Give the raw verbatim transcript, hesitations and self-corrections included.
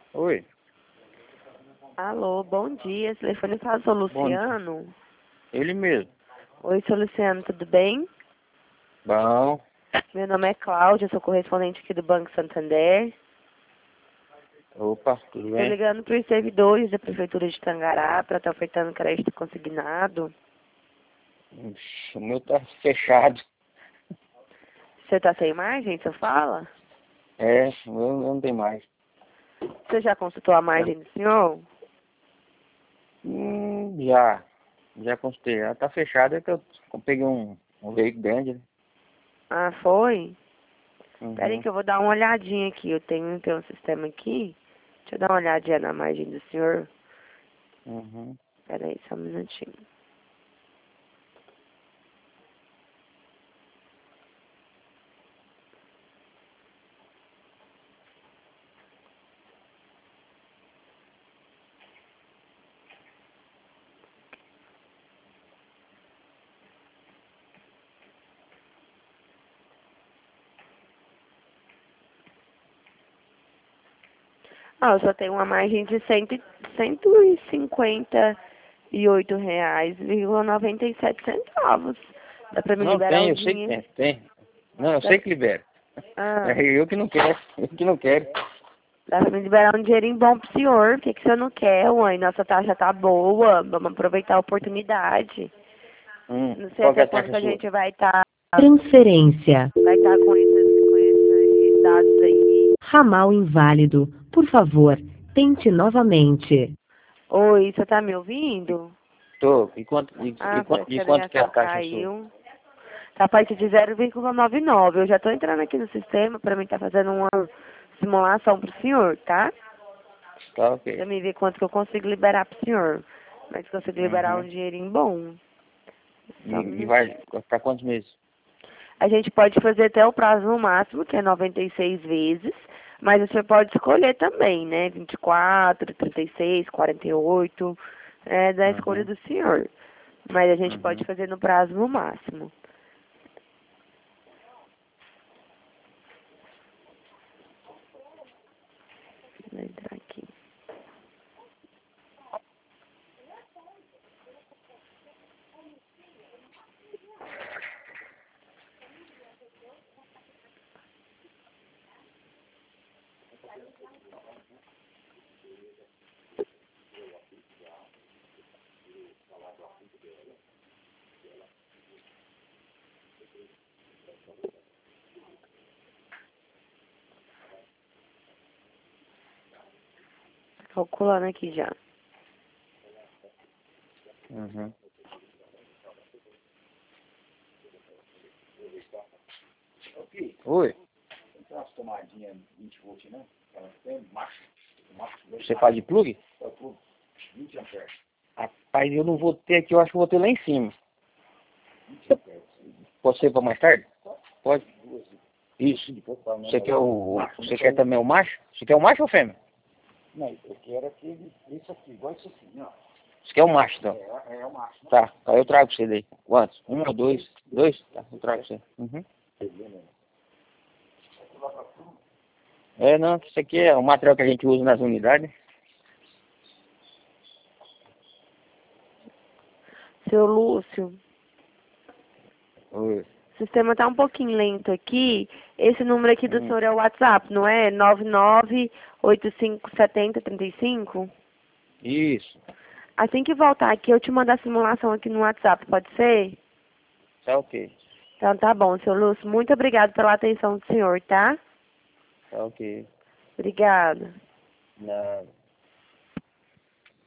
Oi, Alô, bom dia. Esse telefone fala, sou bom dia. Luciano. Ele mesmo. Oi, sou Luciano, tudo bem? Bom, Meu nome é Cláudia, sou correspondente aqui do Banco Santander. opa, tudo Estou bem? ligando para os servidores da Prefeitura de Tangará para estar ofertando crédito consignado. Ixi, o meu tá fechado. Você está sem margem, você fala? É, o meu não tem mais. Você já consultou a Tá. margem do senhor? Hum, já, já consultei. Ela tá fechada, é que eu peguei um, um veículo grande, né? Ah, foi? Espera aí Uhum, que eu vou dar uma olhadinha aqui. Eu tenho, tenho um sistema aqui. Deixa eu dar uma olhadinha na margem do senhor. uhum. Espera aí, só um minutinho. Ah, eu só tenho uma margem de cento, e- cento e cinquenta e oito reais, vírgula noventa e sete centavos. Dá pra me Não, liberar tem, o eu sei que dinheiro? tem, tem. Não, eu Dá, sei que libera. ah, É eu que não quero, eu que não quero. dá pra me liberar um dinheirinho bom pro senhor. Por que, que o senhor não quer, uai? Nossa taxa tá boa. Vamos aproveitar a oportunidade. Hum, Não sei qual que é até a quando taxa que a sua? gente vai estar Transferência. vai tá com, esses, com esses dados aí. Ramal inválido. Por favor, tente novamente. Oi, você tá me ouvindo? Tô. E quanto, e, e, Ah, quanto- parece que e a quanto que é a ligação taxa sua? caiu. Tá a partir de zero vírgula noventa e nove. Eu já estou entrando aqui no sistema para mim estar fazendo uma simulação pro senhor, tá? Tá Pra ok. mim ver quanto que eu consigo liberar pro senhor. Mas consigo liberar um Uhum. dinheirinho bom. E, Só um e minutinho. vai para quantos meses? A gente pode fazer até o prazo no máximo, que é noventa e seis vezes. Mas o senhor pode escolher também, né? vinte e quatro, trinta e seis, quarenta e oito. É da escolha Uhum. do senhor. Mas a gente pode Uhum. fazer no prazo no máximo. Vou entrar aqui. Calculando aqui já. Uhum. Oi. Você faz de plug? Rapaz, eu não vou ter aqui, eu acho que vou ter lá em cima. Pode ser para mais tarde? Pode. Isso. Você quer o. Você quer também o macho? Você quer o macho ou fêmea? Não, eu quero aquele, isso aqui, igual isso aqui, ó. Você quer o macho, então? É, é o máximo. Tá, aí eu trago pra você daí. Quantos? Um ou dois? Dois? Tá, eu trago pra você. Uhum. É, não, isso aqui é o material que a gente usa nas unidades. Seu Lúcio, Oi. o sistema tá um pouquinho lento aqui. Esse número aqui do Hum. senhor é o WhatsApp, não é? nove nove oito cinco sete zero três cinco? Isso. Assim que voltar aqui, eu te mando a simulação aqui no WhatsApp, pode ser? Tá ok. Então tá bom, seu Lúcio. Muito obrigado pela atenção do senhor, tá? Tá ok. Obrigada. Nada.